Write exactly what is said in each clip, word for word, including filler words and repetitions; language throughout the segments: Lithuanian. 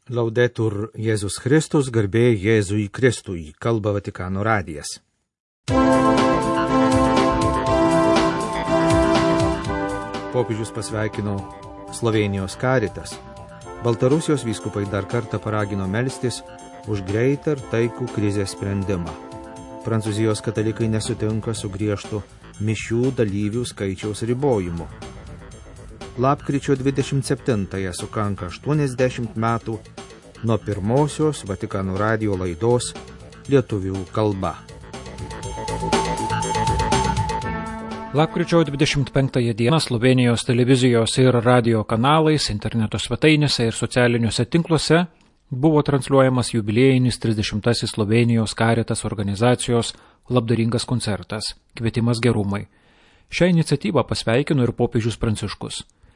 Laudetur Jėzus Kristus, garbė Jėzui Kristui, kalba Vatikano radijas. Popiežius pasveikino Slovėnijos Caritas. Baltarusijos vyskupai dar kartą paragino melstis už greitą ir taikų krizės sprendimą. Prancūzijos katalikai nesutinka su griežtu mišių dalyvių skaičiaus ribojimu. Lapkričio dvidešimt septintąją sukanka aštuoniasdešimt metų nuo pirmosios Vatikano radijo laidos lietuvių kalba. Lapkričio dvidešimt penktąją dieną Slovėnijos televizijos ir radio kanalais, interneto svetainėse ir socialiniuose tinkluose buvo transliuojamas jubiliejinis trisdešimtasis Slovėnijos Caritas organizacijos labdaringas koncertas Kvietimas gerumai. Šią iniciatyvą pasveikino ir popiežius Pranciškus.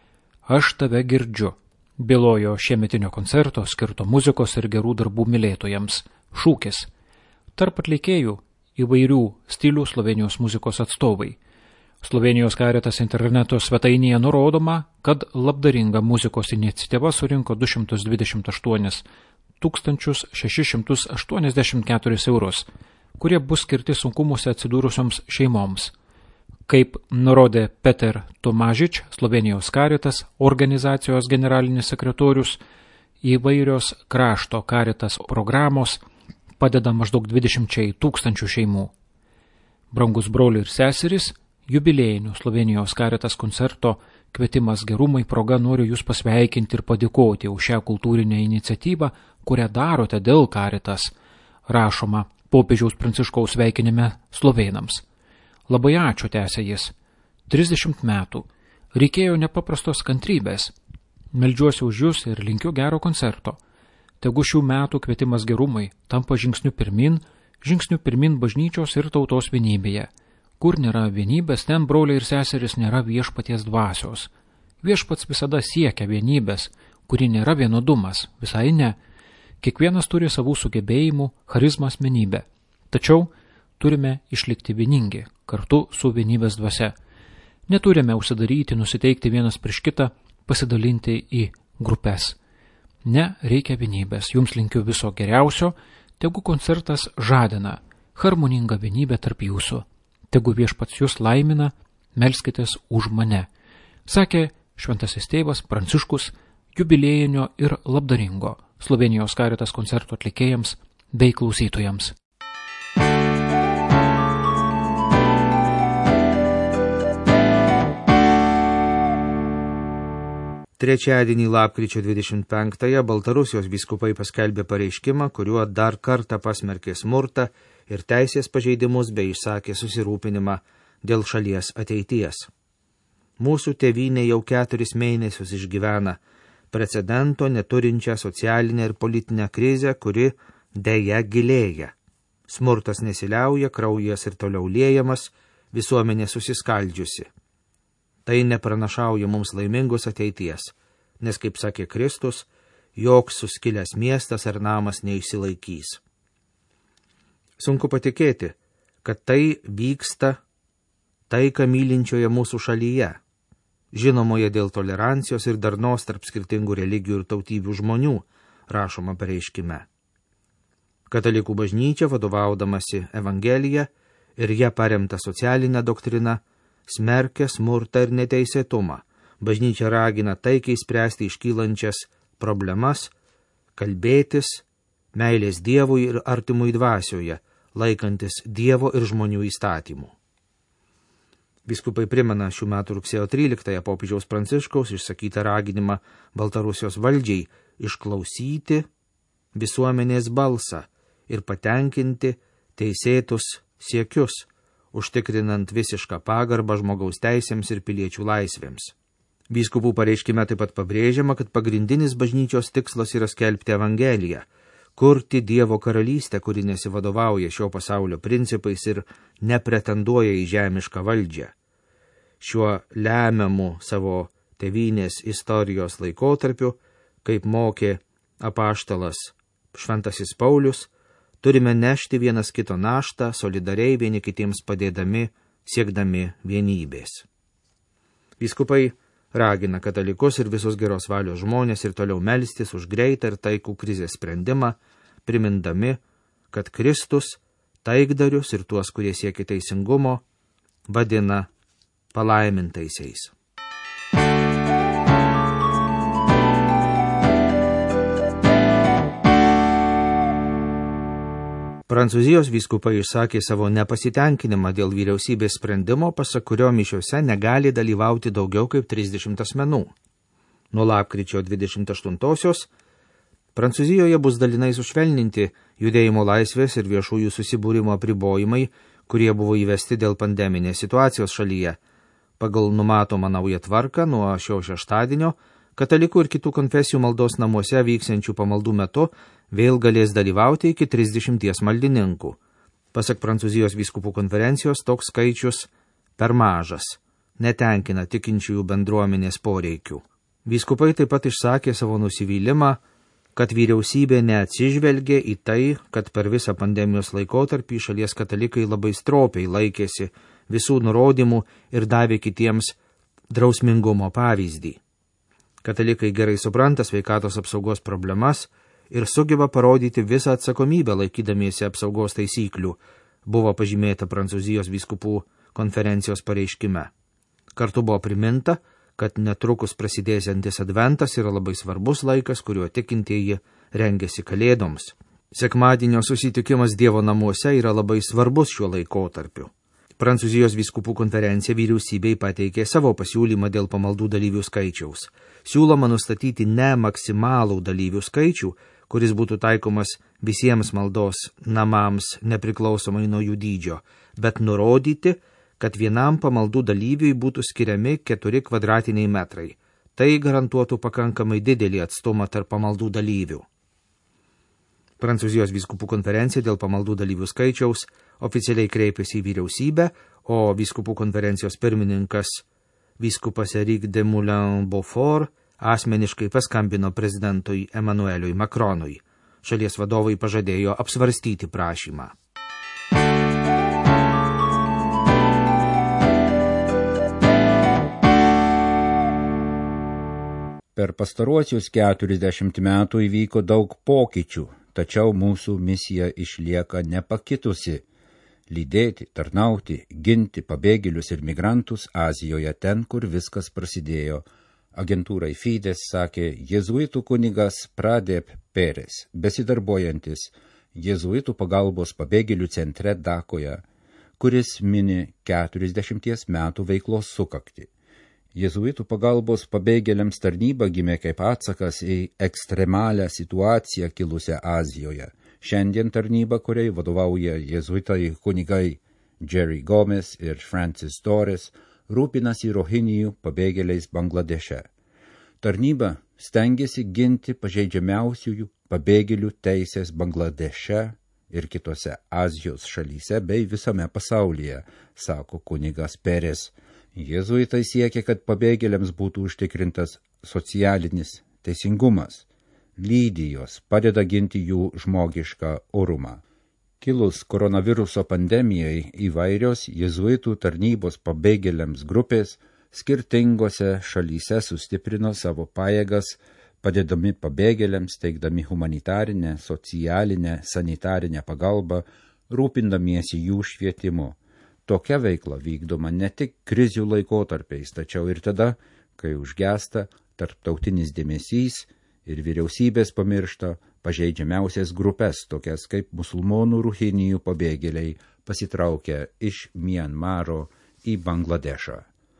Aš tave girdžiu, bylojo šiemetinio koncerto skirto muzikos ir gerų darbų mylėtojams. Šūkis. Tarp atlikėjų įvairių stilių Slovėnijos muzikos atstovai. Slovėnijos Caritas interneto svetainėje nurodoma, kad labdaringa muzikos iniciatyva surinko du šimtus dvidešimt aštuonis tūkstančius šešis šimtus aštuoniasdešimt keturis eurus, kurie bus skirti sunkumuose atsidūrusioms šeimoms. Kaip nurodė Peter Tomažič, Slovėnijos Caritas organizacijos generalinis sekretorius, įvairios krašto Caritas programos padeda maždaug dvidešimčiai tūkstančių šeimų. Brangus broliai ir seserys, jubiliejinių Slovėnijos Caritas koncerto Kvietimas gerumai proga noriu jūs pasveikinti ir padėkoti už šią kultūrinę iniciatyvą, kurią darote dėl Caritas, rašoma popiežiaus Pranciškaus sveikinime slovėnams. Labai ačiū, tęsė jis. trisdešimt metų. Reikėjo nepaprastos kantrybės. Meldžiuosi už jūs ir linkiu gero koncerto. Tegu šių metų kvietimas gerumai tampa žingsniu pirmin, žingsniu pirmin bažnyčios ir tautos vienybėje. Kur nėra vienybės, ten broliai ir seserys nėra viešpaties dvasios. Viešpats visada siekia vienybės, kuri nėra vienodumas, visai ne. Kiekvienas turi savų sugebėjimų, charizmą asmenybę. Tačiau turime išlikti vieningi, kartu su vienybės dvasia. Neturime užsidaryti, nusiteikti vienas prieš kitą, pasidalinti į grupės. Ne, reikia vienybės. Jums linkiu viso geriausio, tegu koncertas žadina harmoningą vienybę tarp jūsų. Tegu viešpats jūs laimina, melskitės už mane, sakė šventasis tėvas Pranciškus jubiliejinio ir labdaringo Slovėnijos Caritas koncerto atlikėjams bei klausytojams. Trečiadienį lapkričio dvidešimt penktąją Baltarusijos vyskupai paskelbė pareiškimą, kuriuo dar kartą pasmerkė smurtą ir teisės pažeidimus bei išsakė susirūpinimą dėl šalies ateities. Mūsų tėvynė jau keturis mėnesius išgyvena precedento neturinčią socialinę ir politinę krizę, kuri deja gilėja. Smurtas nesiliauja, kraujas ir toliau liejamas, visuomenė susiskaldžiusi. Tai nepranašauja mums laimingos ateities, nes, kaip sakė Kristus, joks suskilęs miestas ar namas neišsilaikys. Sunku patikėti, kad tai vyksta taiką mylinčioje mūsų šalyje, žinomoje dėl tolerancijos ir darnos tarp skirtingų religijų ir tautybių žmonių, rašoma pareiškime. Katalikų bažnyčia, vadovaudamasi Evangelija ir ją paremta socialinė doktrina, smerkia smurtą ir neteisėtumą. Bažnyčia ragina taikiai spręsti iškylančias problemas, kalbėtis, meilės Dievui ir artimui dvasioje, laikantis Dievo ir žmonių įstatymų. Vyskupai primena šių metų rugsėjo tryliktąją popiežiaus Pranciškaus išsakytą raginimą Baltarusijos valdžiai išklausyti visuomenės balsą ir patenkinti teisėtus siekius, užtikrinant visišką pagarbą žmogaus teisėms ir piliečių laisvėms. Vyskupų pareiškime taip pat pabrėžiama, kad pagrindinis bažnyčios tikslas yra skelbti Evangeliją, kurti Dievo karalystę, kuri nesivadovauja šio pasaulio principais ir nepretenduoja į žemišką valdžią. Šiuo lemiamu savo tėvynės istorijos laikotarpiu, kaip mokė apaštalas šventasis Paulius, turime nešti vienas kito naštą, solidariai vieni kitiems padėdami, siekdami vienybės. Vyskupai ragina katalikus ir visus geros valios žmonės ir toliau melstis už greitą ir taikų krizės sprendimą, primindami, kad Kristus taikdarius ir tuos, kurie siekia teisingumo, vadina palaimintaisiais. Prancūzijos vyskupai išsakė savo nepasitenkinimą dėl vyriausybės sprendimo, pasak kurio mišiose negali dalyvauti daugiau kaip trisdešimt asmenų. Nuo lapkričio dvidešimt aštuntosios Prancūzijoje bus dalinai sušvelninti judėjimo laisvės ir viešųjų susibūrimo apribojimai, kurie buvo įvesti dėl pandeminės situacijos šalyje. Pagal numatomą naują tvarką nuo šio šeštadienio katalikų ir kitų konfesijų maldos namuose vyksiančių pamaldų metu vėl galės dalyvauti iki trisdešimties maldininkų. Pasak Prancūzijos vyskupų konferencijos, toks skaičius per mažas, netenkina tikinčiųjų bendruomenės poreikių. Vyskupai taip pat išsakė savo nusivylimą, kad vyriausybė neatsižvelgė į tai, kad per visą pandemijos laikotarpį šalies katalikai labai stropiai laikėsi visų nurodymų ir davė kitiems drausmingumo pavyzdį. Katalikai gerai supranta sveikatos apsaugos problemas ir sugeba parodyti visą atsakomybę laikydamiesi apsaugos taisyklių, buvo pažymėta Prancūzijos vyskupų konferencijos pareiškime. Kartu buvo priminta, kad netrukus prasidėsiantis adventas yra labai svarbus laikas, kuriuo tikintieji rengiasi kalėdoms. Sekmadienio susitikimas Dievo namuose yra labai svarbus šiuo laikotarpiu. Prancūzijos vyskupų konferencija vyriausybei pateikė savo pasiūlymą dėl pamaldų dalyvių skaičiaus. Siūloma nustatyti ne maksimalų dalyvių skaičių, kuris būtų taikomas visiems maldos namams nepriklausomai nuo jų dydžio, bet nurodyti, kad vienam pamaldų dalyviui būtų skiriami keturi kvadratiniai metrai. Tai garantuotų pakankamai didelį atstumą tarp pamaldų dalyvių. Prancūzijos vyskupų konferencija dėl pamaldų dalyvių skaičiaus oficialiai kreipėsi į vyriausybę, o vyskupų konferencijos pirmininkas vyskupas Eric de Moulin-Beaufort asmeniškai paskambino prezidentui Emmanueliui Macronui. Šalies vadovai pažadėjo apsvarstyti prašymą. Per pastaruosius keturiasdešimt metų įvyko daug pokyčių, tačiau mūsų misija išlieka nepakitusi – lydėti, tarnauti, ginti pabėgėlius ir migrantus Azijoje ten, kur viskas prasidėjo. Agentūrai Fides sakė jėzuitų kunigas Pradep Peres, besidarbuojantis jėzuitų pagalbos pabėgėlių centre Dakoje, kuris mini keturiasdešimties metų veiklos sukaktį. Jėzuitų pagalbos pabėgėliams tarnyba gimė kaip atsakas į ekstremalią situaciją kilusią Azijoje. Šiandien tarnyba, kuriai vadovauja jėzuitai kunigai Jerry Gomez ir Francis Torres, rūpinasi rohinijų pabėgėliais Bangladeše. Tarnyba stengiasi ginti pažeidžiamiausiųjų pabėgėlių teisės Bangladeše ir kitose Azijos šalyse bei visame pasaulyje, sako kunigas Peres. Jėzuitai siekia, kad pabėgėliams būtų užtikrintas socialinis teisingumas. Lydi juos, padeda ginti jų žmogišką orumą. Kilus koronaviruso pandemijai įvairios jėzuitų tarnybos pabėgėliams grupės skirtingose šalyse sustiprino savo pajėgas, padedami pabėgėliams, teikdami humanitarinę, socialinę, sanitarinę pagalbą, rūpindamiesi jų švietimu. Tokia veikla vykdoma ne tik krizių laikotarpiais, tačiau ir tada, kai užgesta tarptautinis dėmesys ir vyriausybės pamiršta pažeidžiamiausias grupės, tokias kaip musulmonų rohinijų pabėgėliai pasitraukę iš Mianmaro į Bangladešą.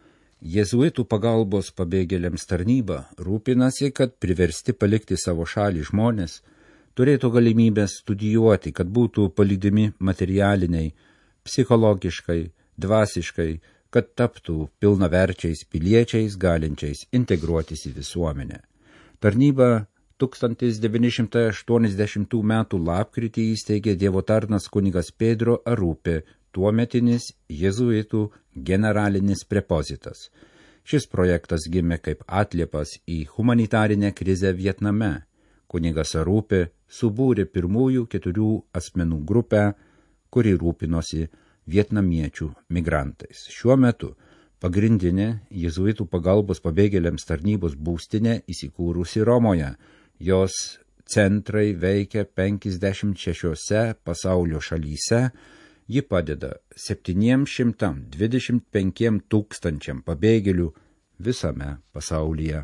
Jėzuitų pagalbos pabėgėliams tarnyba rūpinasi, kad priversti palikti savo šalį žmonės turėtų galimybę studijuoti, kad būtų palydimi materialiniai, psichologiškai, dvasiškai, kad taptų pilnaverčiais piliečiais, galinčiais integruotis į visuomenę. Tarnyba tūkstantis devyni šimtai aštuoniasdešimtų metų lapkritį įsteigė Dievo tarnas kunigas Pedro Arupė, tuometinis jėzuitų generalinis prepozitas. Šis projektas gimė kaip atliepas į humanitarinę krizę Vietname. Kunigas Arupė subūrė pirmųjų keturių asmenų grupę, kuri rūpinosi vietnamiečių migrantais. Šiuo metu pagrindinė jėzuitų pagalbos pabėgėliams tarnybos būstinė įsikūrusi Romoje. Jos centrai veikia penkiasdešimt šešiose pasaulio šalyse. Ji padeda septyniems šimtams dvidešimt penkiem tūkstančiam pabėgėlių visame pasaulyje.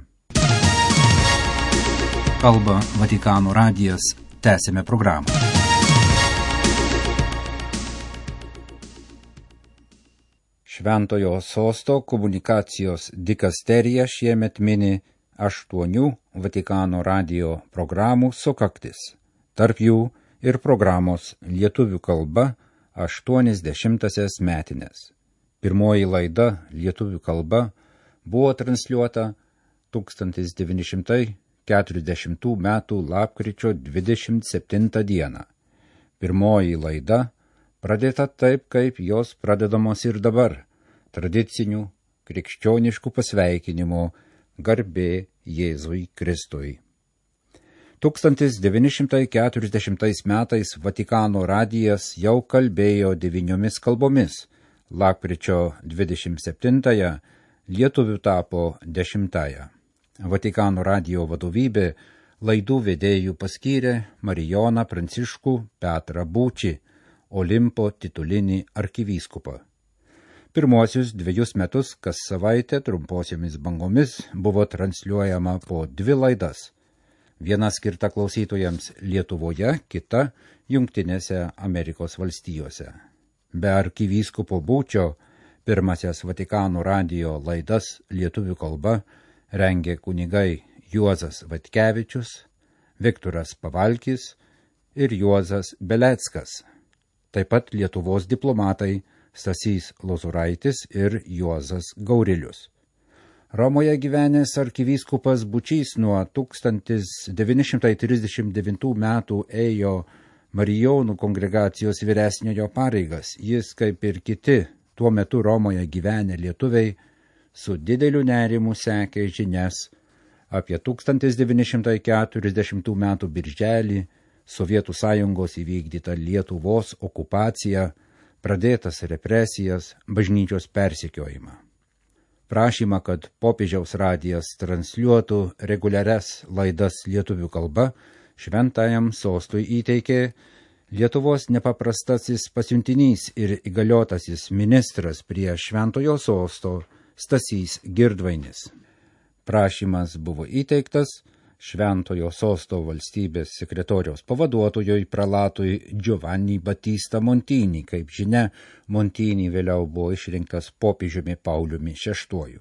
Kalba Vatikano radijas. Tęsime programą. Šventojo sosto komunikacijos dikasterija šiemet mini aštuonių Vatikano radijo programų sukaktis. Tarp jų ir programos lietuvių kalba aštuoniasdešimtasias metinės. Pirmoji laida lietuvių kalba buvo transliuota tūkstantis devyni šimtai keturiasdešimtų metų lapkričio dvidešimt septintą dieną. Pirmoji laida pradėta taip, kaip jos pradedamos ir dabar, tradicinių krikščioniškų pasveikinimų garbė Jėzui Kristui. tūkstantis devyni šimtai keturiasdešimtais metais Vatikano radijas jau kalbėjo devyniomis kalbomis, lapkričio dvidešimt septintąją lietuvių tapo dešimtąją. Vatikano radijo vadovybė laidų vedėjų paskyrė Marijoną Pranciškų Petrą Būčį, Olimpo titulinį arkivyskupą. Pirmuosius dviejus metus kas savaitę trumposiomis bangomis buvo transliuojama po dvi laidas. Viena skirta klausytojams Lietuvoje, kita Jungtinėse Amerikos valstijose. Be arkivyskupo Būčio pirmasias Vatikano radijo laidas lietuvių kalba rengė kunigai Juozas Vatkevičius, Viktoras Pavalkis ir Juozas Beleckas, taip pat Lietuvos diplomatai Stasys Lozuraitis ir Juozas Gaurilius. Romoje gyvenęs arkivyskupas Būčys nuo tūkstantis devyni šimtai trisdešimt devintų metų ėjo Marijonų kongregacijos vyresniojo pareigas. Jis, kaip ir kiti tuo metu Romoje gyvenę lietuviai, su dideliu nerimu sekė žinias apie tūkstantis devyni šimtai keturiasdešimtų metų birželį Sovietų sąjungos įvykdytą Lietuvos okupaciją, pradėtas represijas, bažnyčios persekiojimą. Prašymą, kad popiežiaus radijas transliuotų reguliarias laidas lietuvių kalba, šventajam sostui įteikė Lietuvos nepaprastasis pasiuntinys ir įgaliotasis ministras prie šventojo sosto Stasys Girdvainis. Prašymas buvo įteiktas šventojo sosto valstybės sekretoriaus pavaduotojui pralatui Giovanni Battista Montini. Kaip žinia, Montini vėliau buvo išrinktas popiežiumi Pauliumi šeštuoju.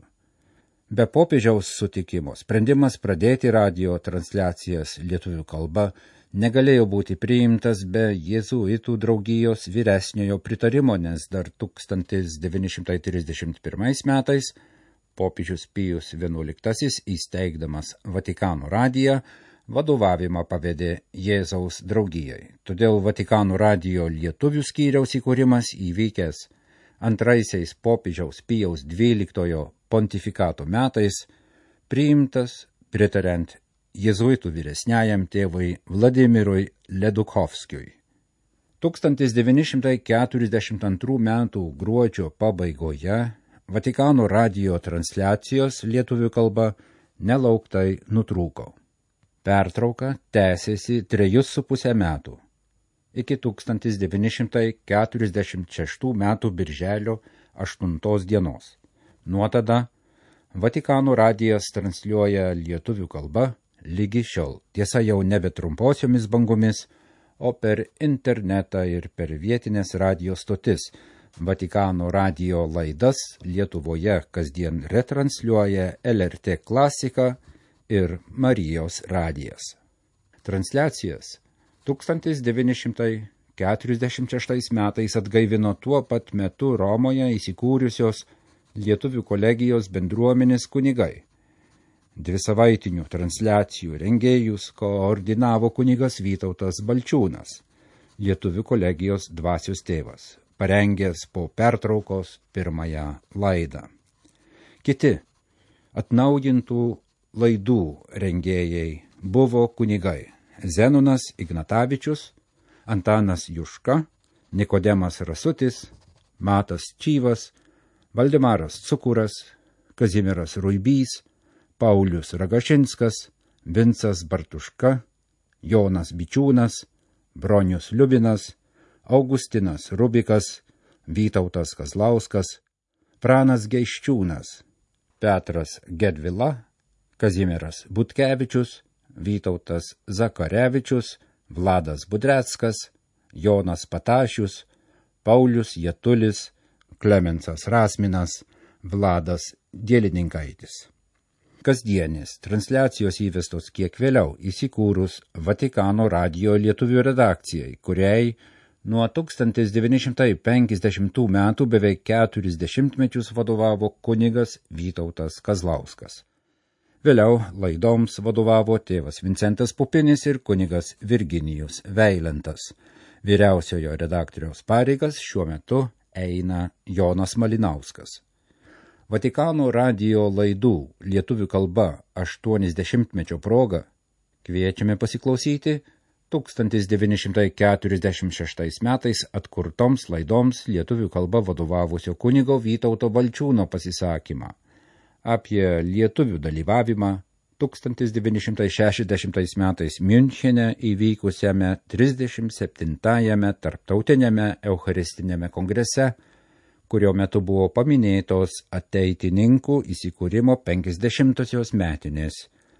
Be popiežiaus sutikimo sprendimas pradėti radio transliacijas lietuvių kalba negalėjo būti priimtas be jėzuitų draugijos vyresniojo pritarimo, nes dar tūkstantis devyni šimtai trisdešimt pirmais metais popiežius Pijus vienuoliktasis įsteigdamas Vatikano radiją vadovavimą pavedė Jėzaus draugijai. Todėl Vatikano radijo lietuvių skyriaus įkūrimas įvykęs antraisiais popiežiaus Pijaus dvyliktojo pontifikato metais priimtas pritariant jėzuitų vyresniajam tėvui Vladimirui Ledukovskiui. tūkstantis devyni šimtai keturiasdešimt antrų metų gruodžio pabaigoje Vatikano radijo transliacijos lietuvių kalba nelauktai nutrūko. Pertrauka tęsėsi trejus su pusę metų, iki tūkstantis devyni šimtai keturiasdešimt šeštų metų birželio aštuntos dienos. Nuo tada Vatikano radijas transliuoja lietuvių kalba lygi šiol, tiesa jau nebe trumposiomis bangomis, o per internetą ir per vietinės radijo stotis. Vatikano radijo laidas Lietuvoje kasdien retransliuoja L R T Klasika ir Marijos radijas. Transliacijas tūkstantis devyni šimtai keturiasdešimt šeštais metais atgaivino tuo pat metu Romoje įsikūrusios lietuvių kolegijos bendruomenės kunigai. Dvi savaitinių transliacijų rengėjus koordinavo kunigas Vytautas Balčiūnas, lietuvių kolegijos dvasios tėvas, parengęs po pertraukos pirmąją laidą. Kiti atnaujintų laidų rengėjai buvo kunigai Zenonas Ignatavičius, Antanas Juška, Nikodemas Rasutis, Matas Čyvas, Valdemaras Cukuras, Kazimieras Ruibys, Paulius Ragašinskas, Vincas Bartuška, Jonas Bičiūnas, Bronius Liubinas, Augustinas Rubikas, Vytautas Kazlauskas, Pranas Geiščiūnas, Petras Gedvila, Kazimieras Butkevičius, Vytautas Zakarevičius, Vladas Budreckas, Jonas Patašius, Paulius Jatulis, Klemensas Rasminas, Vladas Dielininkaitis. Kasdienės transliacijos įvestos kiek vėliau įsikūrus Vatikano radijo lietuvių redakcijai, kuriai nuo tūkstantis devyni šimtai penkiasdešimtų metų beveik keturis dešimtmečius vadovavo kunigas Vytautas Kazlauskas. Vėliau laidoms vadovavo tėvas Vincentas Pupinis ir kunigas Virginijus Veilentas. Vyriausiojo redaktoriaus pareigas šiuo metu eina Jonas Malinauskas. Vatikano radijo laidų lietuvių kalba aštuoniasdešimtmečio proga kviečiame pasiklausyti tūkstantis devyni šimtai keturiasdešimt šeštais metais atkurtoms laidoms lietuvių kalba vadovavusio kunigo Vytauto Balčiūno pasisakymą apie lietuvių dalyvavimą tūkstantis devyni šimtai šešiasdešimtais metais Miunchene įvykusiame trisdešimt septintajame tarptautiniame eucharistinėme kongrese, kurio metu buvo paminėtos ateitininkų įsikūrimo penkiasdešimtosios metinės.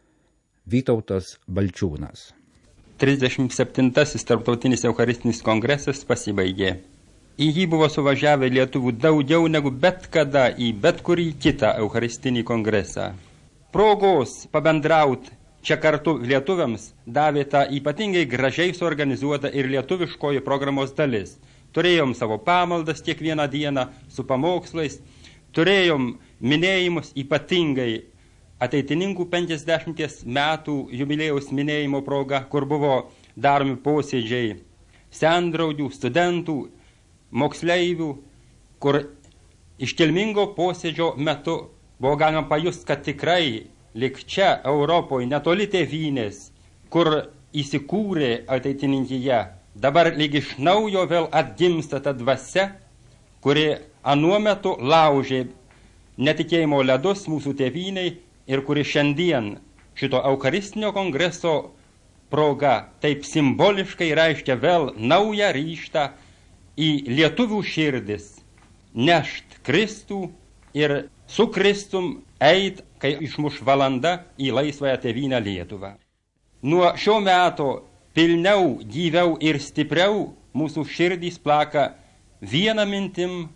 Vytautas Balčiūnas. trisdešimt septintasis tarptautinis eucharistinis kongresas pasibaigė. Į jį buvo suvažiavę lietuvių daugiau negu bet kada į bet kurį kitą eucharistinį kongresą. Progos pabendraut čia kartu lietuviams davė tą ypatingai gražiai suorganizuota ir lietuviškoji programos dalis. Turėjom savo pamaldas kiekvieną dieną su pamokslais, turėjom minėjimus ypatingai ateitininkų penkiasdešimties metų jubiliejaus minėjimo proga, kur buvo daromi posėdžiai sendraugių, studentų, moksleivių, kur iškilmingo posėdžio metu buvo galima pajusti, kad tikrai lik čia Europoje netoli tėvynės, kur įsikūrė ateitininkija, dabar lyg iš naujo vėl atgimsta ta dvasia, kuri anuo metu laužė netikėjimo ledus mūsų tėvynei ir kuri šiandien šito eucharistinio kongreso proga taip simboliškai reiškia vėl naują ryžtą į lietuvių širdis, nešt Kristų ir su Kristum eit, kai išmuš valanda į laisvąją tėvynę Lietuvą. Nuo šio meto pilniau, gyviau ir stipriau mūsų širdys plaka vieną mintim,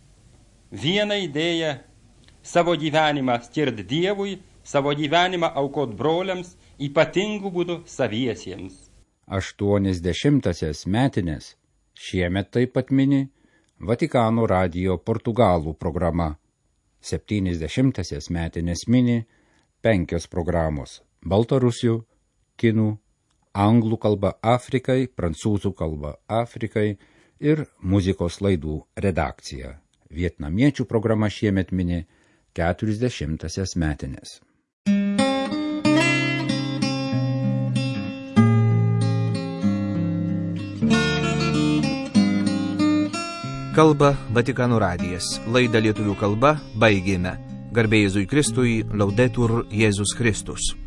vieną idėją, savo gyvenimą skirt Dievui, savo gyvenimą aukot broliams, ypatingų būdų saviesiems. aštuoniasdešimtąsias metinės šiemet taip pat mini Vatikano radijo Portugalų programa. septyniasdešimtąsias metinės mini penkios programos – baltarusių, kinų, anglų kalba Afrikai, prancūzų kalba Afrikai ir muzikos laidų redakcija. Vietnamiečių programa šiemet mini keturiasdešimtąsias metinės. Kalba Vatikano radijas. Laidą lietuvių kalba baigėme. Garbė Jėzui Kristui, Laudetur Jėzus Kristus.